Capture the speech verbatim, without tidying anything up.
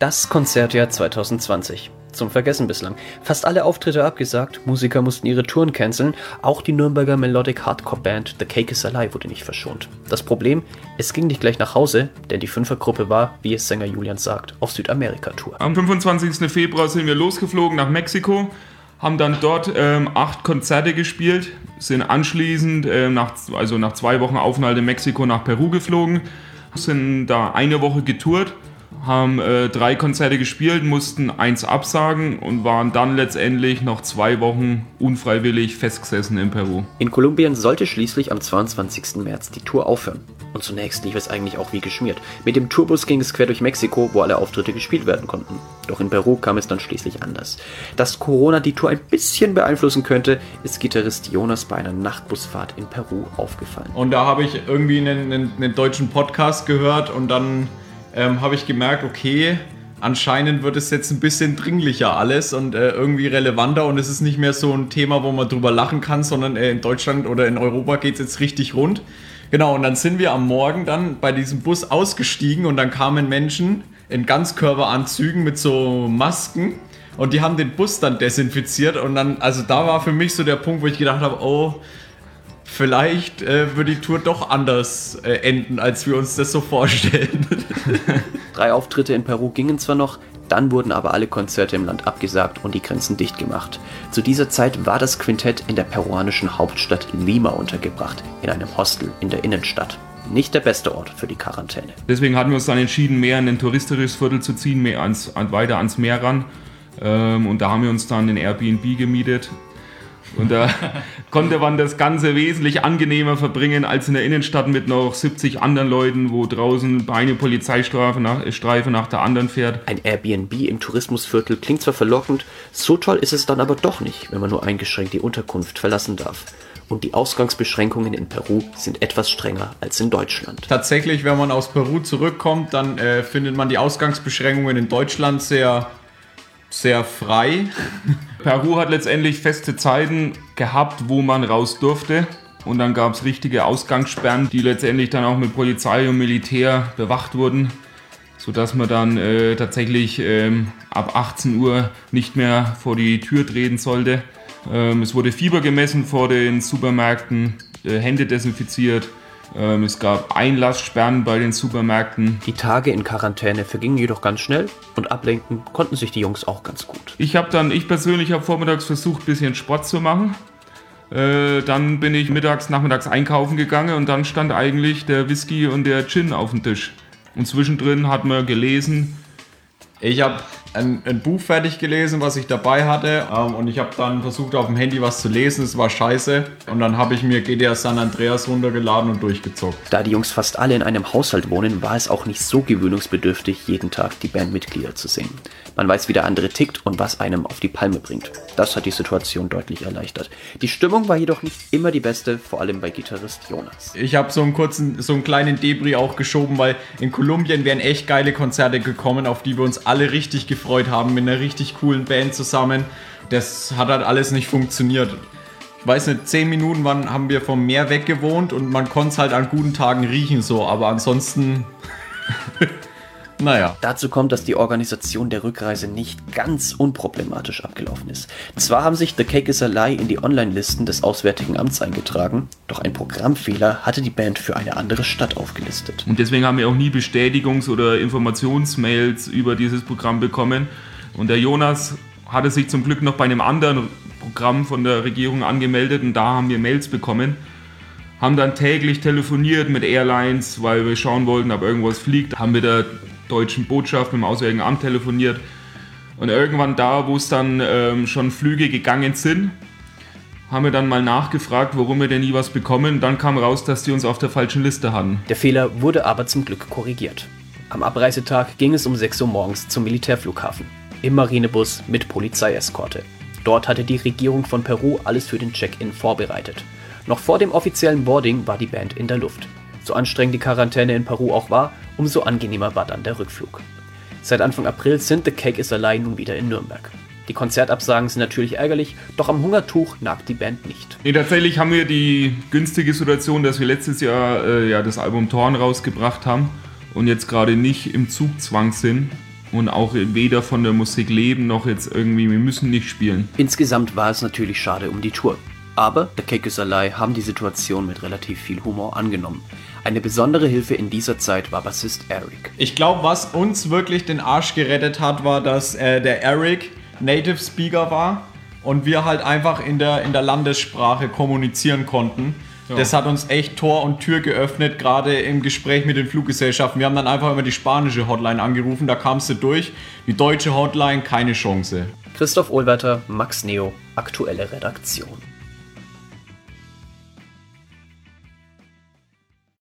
Das Konzertjahr zwanzig zwanzig. Zum Vergessen bislang. Fast alle Auftritte abgesagt, Musiker mussten ihre Touren canceln, auch die Nürnberger Melodic Hardcore Band The Cake is a Lie wurde nicht verschont. Das Problem, es ging nicht gleich nach Hause, denn die Fünfergruppe war, wie es Sänger Julian sagt, auf Südamerika-Tour. Am fünfundzwanzigsten Februar sind wir losgeflogen nach Mexiko, haben dann dort ähm, acht Konzerte gespielt, sind anschließend, äh, nach, also nach zwei Wochen Aufenthalt in Mexiko, nach Peru geflogen, sind da eine Woche getourt, haben äh, drei Konzerte gespielt, mussten eins absagen und waren dann letztendlich noch zwei Wochen unfreiwillig festgesessen in Peru. In Kolumbien sollte schließlich am zweiundzwanzigsten März die Tour aufhören. Und zunächst lief es eigentlich auch wie geschmiert. Mit dem Tourbus ging es quer durch Mexiko, wo alle Auftritte gespielt werden konnten. Doch in Peru kam es dann schließlich anders. Dass Corona die Tour ein bisschen beeinflussen könnte, ist Gitarrist Jonas bei einer Nachtbusfahrt in Peru aufgefallen. Und da habe ich irgendwie einen, einen, einen deutschen Podcast gehört und dann ähm, habe ich gemerkt, okay, anscheinend wird es jetzt ein bisschen dringlicher alles und äh, irgendwie relevanter und es ist nicht mehr so ein Thema, wo man drüber lachen kann, sondern äh, in Deutschland oder in Europa geht es jetzt richtig rund. Genau, und dann sind wir am Morgen dann bei diesem Bus ausgestiegen und dann kamen Menschen in Ganzkörperanzügen mit so Masken und die haben den Bus dann desinfiziert und dann, also da war für mich so der Punkt, wo ich gedacht habe, oh, vielleicht äh, wird die Tour doch anders äh, enden, als wir uns das so vorstellen. Drei Auftritte in Peru gingen zwar noch, dann wurden aber alle Konzerte im Land abgesagt und die Grenzen dicht gemacht. Zu dieser Zeit war das Quintett in der peruanischen Hauptstadt Lima untergebracht, in einem Hostel in der Innenstadt. Nicht der beste Ort für die Quarantäne. Deswegen hatten wir uns dann entschieden, mehr in ein touristisches Viertel zu ziehen, mehr ans, weiter ans Meer ran. Ähm, und da haben wir uns dann ein Airbnb gemietet. Und da konnte man das Ganze wesentlich angenehmer verbringen als in der Innenstadt mit noch siebzig anderen Leuten, wo draußen eine Polizeistreife nach, Streife nach der anderen fährt. Ein Airbnb im Tourismusviertel klingt zwar verlockend, so toll ist es dann aber doch nicht, wenn man nur eingeschränkt die Unterkunft verlassen darf. Und die Ausgangsbeschränkungen in Peru sind etwas strenger als in Deutschland. Tatsächlich, wenn man aus Peru zurückkommt, dann äh, findet man die Ausgangsbeschränkungen in Deutschland sehr, sehr frei. Peru hat letztendlich feste Zeiten gehabt, wo man raus durfte. Und dann gab es richtige Ausgangssperren, die letztendlich dann auch mit Polizei und Militär bewacht wurden, sodass man dann äh, tatsächlich ähm, ab achtzehn Uhr nicht mehr vor die Tür treten sollte. Ähm, es wurde Fieber gemessen vor den Supermärkten, äh, Hände desinfiziert. Ähm, es gab Einlasssperren bei den Supermärkten. Die Tage in Quarantäne vergingen jedoch ganz schnell und ablenken konnten sich die Jungs auch ganz gut. Ich habe dann, ich persönlich habe vormittags versucht, ein bisschen Sport zu machen. Äh, dann bin ich mittags, nachmittags einkaufen gegangen und dann stand eigentlich der Whisky und der Gin auf dem Tisch. Und zwischendrin hat man gelesen. Ich habe ein, ein Buch fertig gelesen, was ich dabei hatte ähm, und ich habe dann versucht auf dem Handy was zu lesen, es war scheiße und dann habe ich mir G T A San Andreas runtergeladen und durchgezockt. Da die Jungs fast alle in einem Haushalt wohnen, war es auch nicht so gewöhnungsbedürftig, jeden Tag die Bandmitglieder zu sehen. Man weiß, wie der andere tickt und was einem auf die Palme bringt. Das hat die Situation deutlich erleichtert. Die Stimmung war jedoch nicht immer die beste, vor allem bei Gitarrist Jonas. Ich habe so einen kurzen, so einen kleinen Debris auch geschoben, weil in Kolumbien wären echt geile Konzerte gekommen, auf die wir uns alle richtig gefreut haben, mit einer richtig coolen Band zusammen. Das hat halt alles nicht funktioniert. Ich weiß nicht, zehn Minuten waren, haben wir vom Meer weg gewohnt und man konnte es halt an guten Tagen riechen so, aber ansonsten... Naja. Dazu kommt, dass die Organisation der Rückreise nicht ganz unproblematisch abgelaufen ist. Zwar haben sich The Cake is a Lie in die Online-Listen des Auswärtigen Amts eingetragen, doch ein Programmfehler hatte die Band für eine andere Stadt aufgelistet. Und deswegen haben wir auch nie Bestätigungs- oder Informationsmails über dieses Programm bekommen. Und der Jonas hatte sich zum Glück noch bei einem anderen Programm von der Regierung angemeldet und da haben wir Mails bekommen. Haben dann täglich telefoniert mit Airlines, weil wir schauen wollten, ob irgendwas fliegt. Haben mit der deutschen Botschaft, mit dem Auswärtigen Amt telefoniert. Und irgendwann da, wo es dann ähm, schon Flüge gegangen sind, haben wir dann mal nachgefragt, warum wir denn nie was bekommen. Und dann kam raus, dass die uns auf der falschen Liste hatten. Der Fehler wurde aber zum Glück korrigiert. Am Abreisetag ging es um sechs Uhr morgens zum Militärflughafen. Im Marinebus mit Polizeieskorte. Dort hatte die Regierung von Peru alles für den Check-in vorbereitet. Noch vor dem offiziellen Boarding war die Band in der Luft. So anstrengend die Quarantäne in Peru auch war, umso angenehmer war dann der Rückflug. Seit Anfang April sind The Cake is a Lie nun wieder in Nürnberg. Die Konzertabsagen sind natürlich ärgerlich, doch am Hungertuch nagt die Band nicht. Nee, tatsächlich haben wir die günstige Situation, dass wir letztes Jahr äh, ja, das Album Torn rausgebracht haben und jetzt gerade nicht im Zugzwang sind. und auch weder von der Musik leben, noch jetzt irgendwie, wir müssen nicht spielen. Insgesamt war es natürlich schade um die Tour. Aber The Cake is a Lie haben die Situation mit relativ viel Humor angenommen. Eine besondere Hilfe in dieser Zeit war Bassist Eric. Ich glaube, was uns wirklich den Arsch gerettet hat, war, dass äh, der Eric Native Speaker war und wir halt einfach in der, in der Landessprache kommunizieren konnten. Ja. Das hat uns echt Tor und Tür geöffnet, gerade im Gespräch mit den Fluggesellschaften. Wir haben dann einfach immer die spanische Hotline angerufen, da kamst du durch. Die deutsche Hotline, keine Chance. Christoph Ohlwetter, Max Neo, aktuelle Redaktion.